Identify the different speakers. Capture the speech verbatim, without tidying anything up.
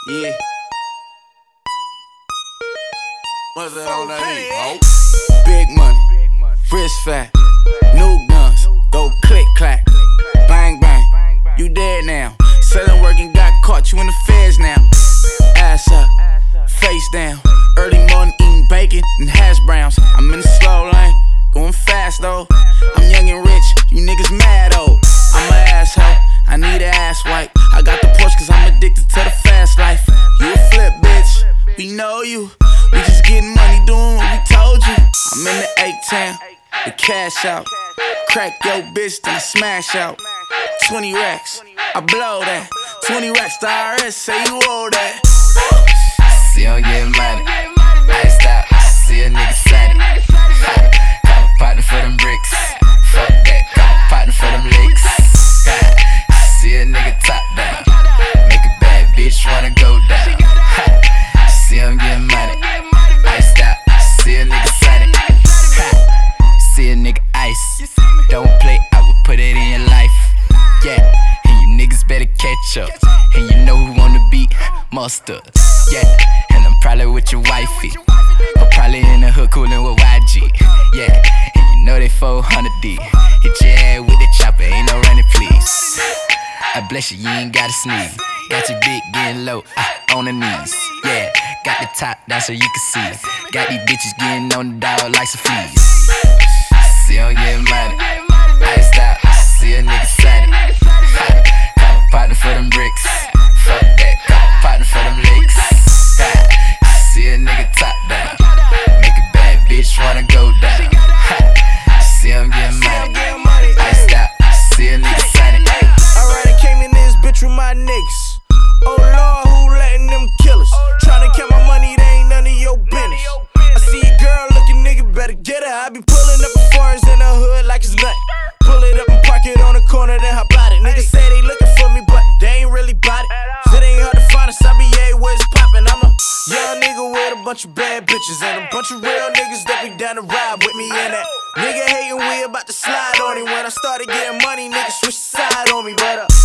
Speaker 1: Yeah. What's that on that heat, ho? Big money, wrist fat, new guns, go click clack, bang bang. You dead now. Selling work and got caught, you in the feds now. Ass up, face down. Early morning eating bacon and hash browns. I'm in the slow lane, going fast though. I'm young and rich, you niggas mad oh. I'm an asshole, I need an ass wipe. I got the Porsche cause I'm addicted to the fast life. You a flip bitch, we know you. We just getting money doing what we told you. I'm in the A-town, the cash out. Crack your bitch, then I smash out. twenty racks, I blow that. twenty racks, the I R S say you owe that.
Speaker 2: See him get money, iced out, see a nigga sunny. Call a partner for them bricks, fuck that, call a partner for them licks. See a nigga top down, make a bad bitch wanna go down. See him get money, iced out, see a nigga sunny. See a nigga ice, don't play, I will put it in your life. Yeah, and you niggas better catch up. And you know who on the beat, Mustard. Yeah, and I'm probably with your wifey, or probably in the hood coolin' with Y G. Yeah, and you know they four hundred D. Hit your head with the chopper, ain't no running please. I bless you, you ain't gotta sneeze. Got your dick getting low, uh, on the knees. Yeah, got the top down so you can see. Got these bitches getting on the dog like some fleas. See him get money, iced out, see a nigga sunny. Call a partner for them bricks, fuck that, call a partner for them licks. See a nigga top down, make a bad bitch wanna go down. See him get money, iced out, see a nigga sunny.
Speaker 1: Alright, I came in this bitch with my niggas. Oh Lord, who letting them kill us? Tryna count my money, they ain't none of your business. I see a girl looking, nigga, better get her. I be pulling up a foreigns in the hood like it's nothing. Pull it up and park it on the corner, then hop out it. Niggas say they looking for me, but they ain't really bout it. It ain't hard to find us, I be everywhere it's poppin'. I'm a young nigga with a bunch of bad bitches and a bunch of real niggas that be down to ride with me. And that nigga hatin', we about to slide on him. When I started getting money, niggas switched side on me, but uh